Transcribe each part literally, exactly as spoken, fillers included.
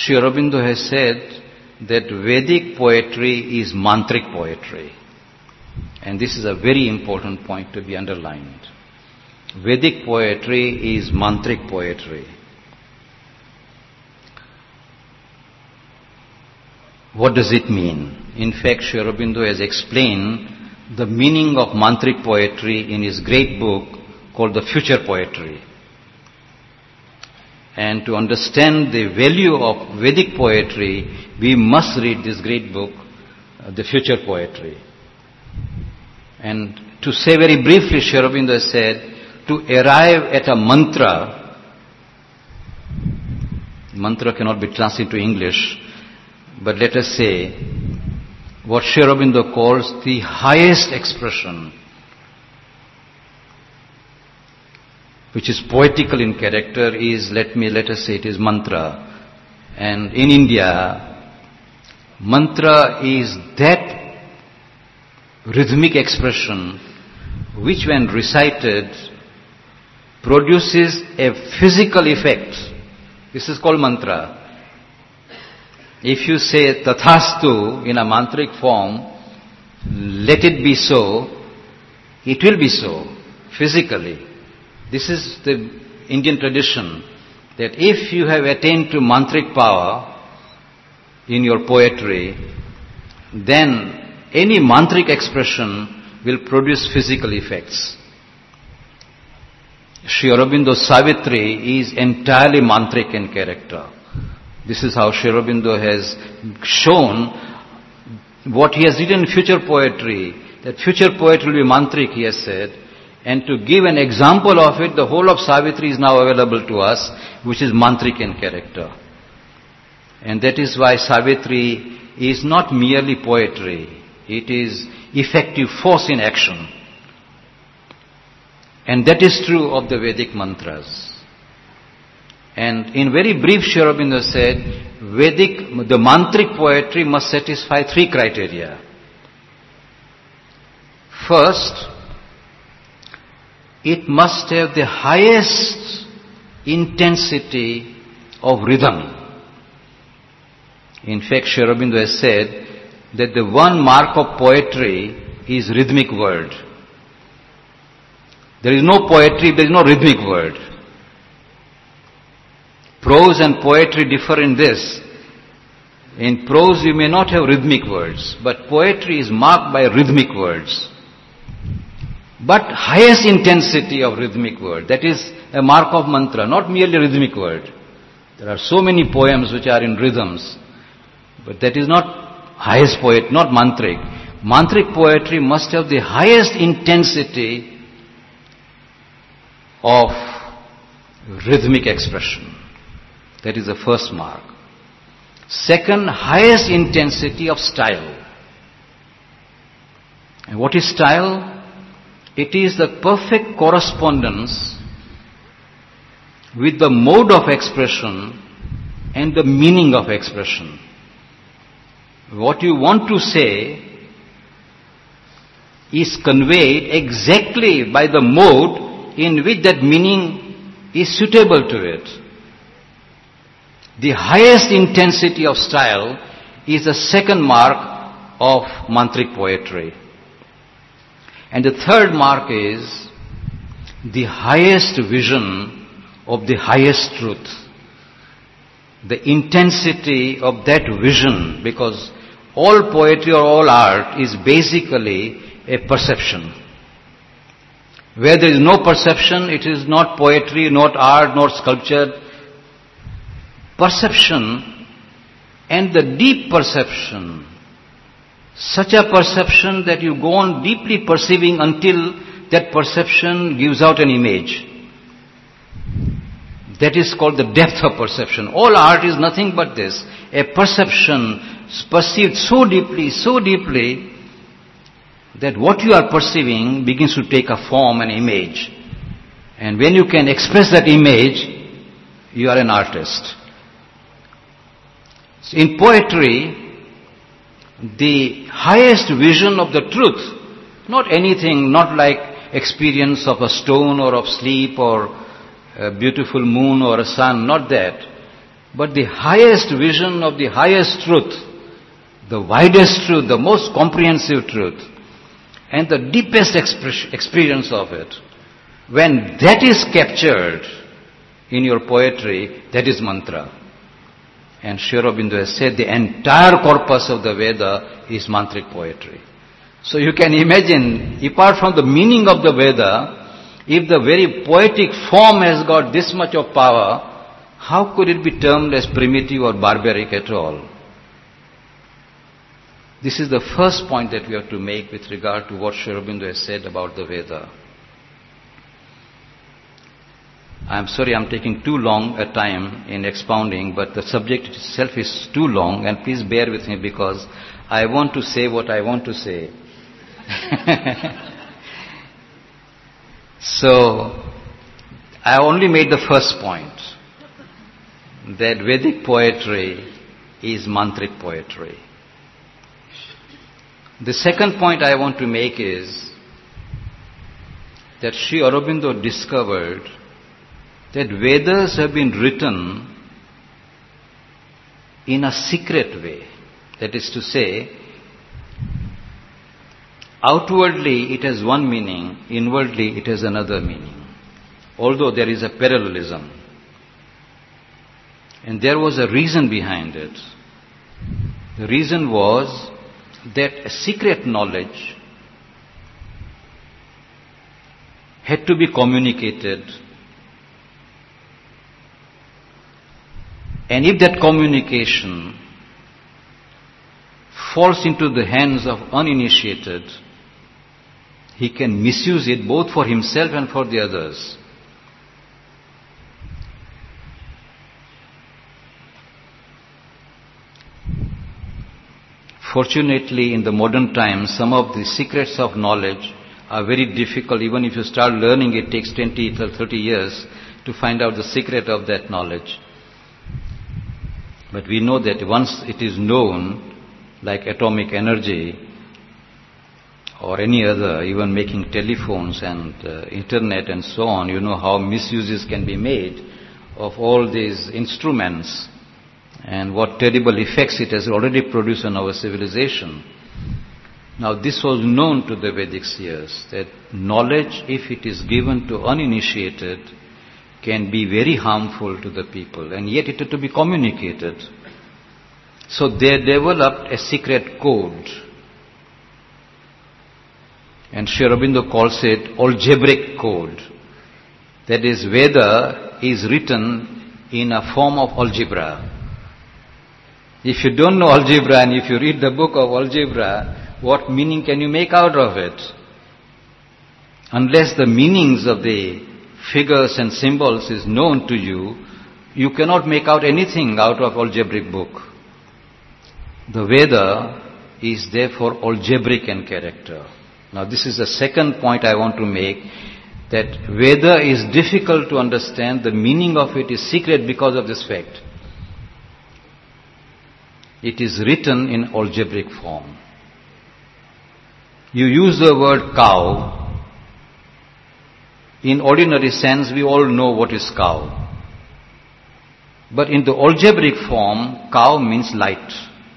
Sri Aurobindo has said that Vedic poetry is mantric poetry. And this is a very important point to be underlined. Vedic poetry is mantric poetry. What does it mean? In fact, Sri Aurobindo has explained the meaning of mantric poetry in his great book called The Future Poetry. And to understand the value of Vedic poetry, we must read this great book, uh, The Future Poetry. And to say very briefly, Sri Aurobindo said, to arrive at a mantra, mantra cannot be translated into English, but let us say, what Sri Aurobindo calls the highest expression, which is poetical in character, is, let me, let us say it is mantra. And in India, mantra is that rhythmic expression which when recited produces a physical effect. This is called mantra. If you say tathastu in a mantric form, let it be so, it will be so, physically. This is the Indian tradition, that if you have attained to mantric power in your poetry, then any mantric expression will produce physical effects. Sri Aurobindo's Savitri is entirely mantric in character. This is how Sri Aurobindo has shown what he has written in future poetry, that future poetry will be mantric, he has said. And to give an example of it, the whole of Savitri is now available to us, which is mantric in character. And that is why Savitri is not merely poetry. It is effective force in action. And that is true of the Vedic mantras. And in very brief, Sri Aurobindo said, Vedic, the mantric poetry must satisfy three criteria. First, it must have the highest intensity of rhythm. In fact, Sri Aurobindo has said that the one mark of poetry is rhythmic word. There is no poetry, there is no rhythmic word. Prose and poetry differ in this. In prose you may not have rhythmic words, but poetry is marked by rhythmic words. But highest intensity of rhythmic word, that is a mark of mantra, not merely rhythmic word. There are so many poems which are in rhythms, but that is not highest poet, not mantric. Mantric poetry must have the highest intensity of rhythmic expression. That is the first mark. Second, highest intensity of style. And what is style? It is the perfect correspondence with the mode of expression and the meaning of expression. What you want to say is conveyed exactly by the mode in which that meaning is suitable to it. The highest intensity of style is the second mark of mantric poetry. And the third mark is the highest vision of the highest truth. The intensity of that vision, because all poetry or all art is basically a perception. Where there is no perception, it is not poetry, not art, not sculpture. Perception and the deep perception, such a perception that you go on deeply perceiving until that perception gives out an image. That is called the depth of perception. All art is nothing but this, a perception perceived so deeply, so deeply, that what you are perceiving begins to take a form, an image. And when you can express that image, you are an artist. In poetry, the highest vision of the truth, not anything, not like experience of a stone or of sleep or a beautiful moon or a sun, not that. But the highest vision of the highest truth, the widest truth, the most comprehensive truth, and the deepest express, experience of it, when that is captured in your poetry, that is mantra. And Sri Aurobindo has said the entire corpus of the Veda is mantric poetry. So you can imagine, apart from the meaning of the Veda, if the very poetic form has got this much of power, how could it be termed as primitive or barbaric at all? This is the first point that we have to make with regard to what Sri Aurobindo has said about the Veda. I'm sorry I'm taking too long a time in expounding, but the subject itself is too long, and please bear with me because I want to say what I want to say. So, I only made the first point, that Vedic poetry is mantric poetry. The second point I want to make is that Sri Aurobindo discovered that Vedas have been written in a secret way. That is to say, outwardly it has one meaning, inwardly it has another meaning, although there is a parallelism. And there was a reason behind it. The reason was that secret knowledge had to be communicated. And if that communication falls into the hands of uninitiated, he can misuse it both for himself and for the others. Fortunately, in the modern times, some of the secrets of knowledge are very difficult. Even if you start learning, it takes twenty or thirty years to find out the secret of that knowledge. But we know that once it is known, like atomic energy or any other, even making telephones and uh, internet and so on, you know how misuses can be made of all these instruments and what terrible effects it has already produced on our civilization. Now this was known to the Vedic seers, that knowledge, if it is given to uninitiated, can be very harmful to the people, and yet it had to be communicated. So they developed a secret code, and Sri Aurobindo calls it algebraic code. That is, Veda is written in a form of algebra. If you don't know algebra and if you read the book of algebra, what meaning can you make out of it? Unless the meanings of the figures and symbols is known to you, you cannot make out anything out of algebraic book. The Veda is therefore algebraic in character. Now this is the second point I want to make, that Veda is difficult to understand, the meaning of it is secret because of this fact. It is written in algebraic form. You use the word cow. In ordinary sense, we all know what is cow. But in the algebraic form, cow means light.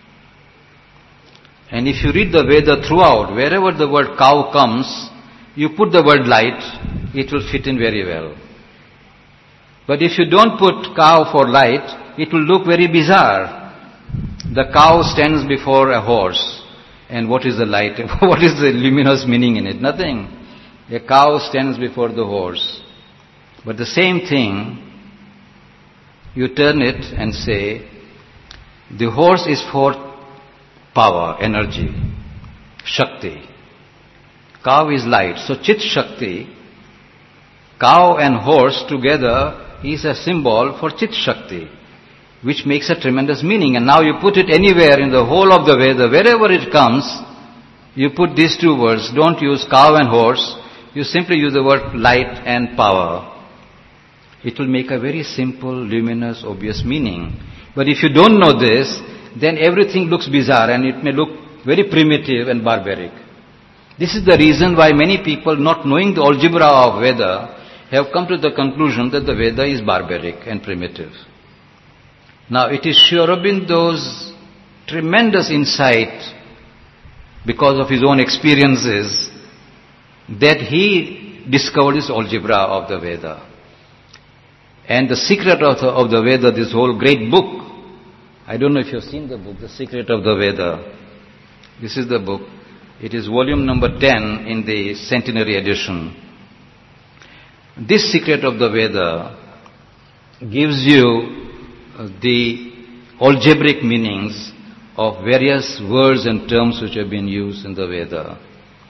And if you read the Veda throughout, wherever the word cow comes, you put the word light, it will fit in very well. But if you don't put cow for light, it will look very bizarre. The cow stands before a horse. And what is the light? What is the luminous meaning in it? Nothing. A cow stands before the horse. But the same thing, you turn it and say, the horse is for power, energy, Shakti. Cow is light. So Chit Shakti, cow and horse together is a symbol for Chit Shakti, which makes a tremendous meaning. And now you put it anywhere in the whole of the Veda, wherever it comes, you put these two words. Don't use cow and horse. You simply use the word light and power. It will make a very simple, luminous, obvious meaning. But if you don't know this, then everything looks bizarre and it may look very primitive and barbaric. This is the reason why many people, not knowing the algebra of Veda, have come to the conclusion that the Veda is barbaric and primitive. Now it is Sri Aurobindo's tremendous insight, because of his own experiences, that he discovered this algebra of the Veda. And the secret of the, of the Veda, this whole great book, I don't know if you've seen the book, The Secret of the Veda. This is the book. It is volume number ten in the centenary edition. This Secret of the Veda gives you the algebraic meanings of various words and terms which have been used in the Veda.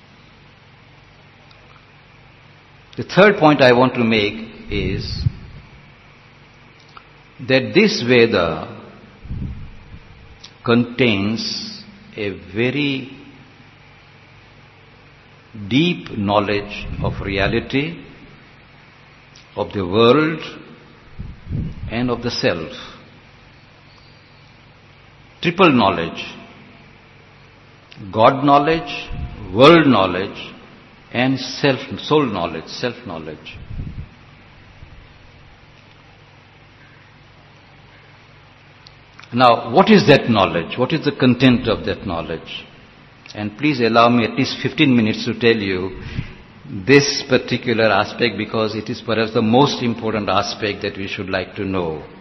The third point I want to make is that this Veda contains a very deep knowledge of reality, of the world, and of the self. Triple knowledge: God knowledge, world knowledge, and self, soul knowledge, self-knowledge. Now, what is that knowledge? What is the content of that knowledge? And please allow me at least fifteen minutes to tell you this particular aspect, because it is perhaps the most important aspect that we should like to know.